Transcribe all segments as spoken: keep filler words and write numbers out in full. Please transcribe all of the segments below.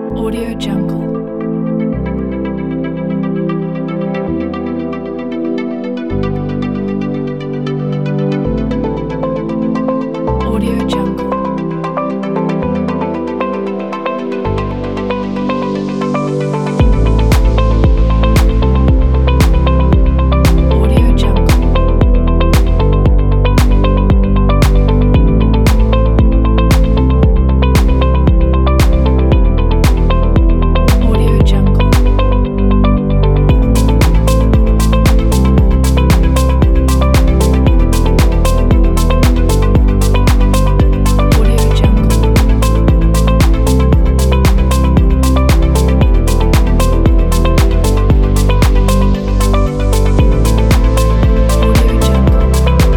Audio Jungle. Audio Jungle. Audio Jungle. Audio Jungle. Audio Jungle. Audio Jungle.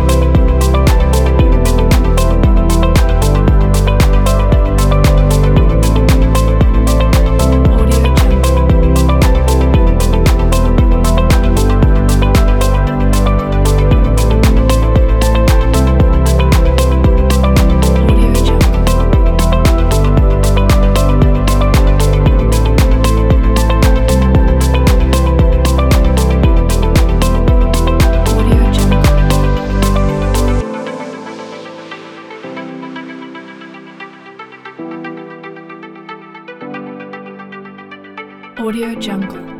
Audio Jungle. Audio Jungle. Audio Jungle. Audio Jungle.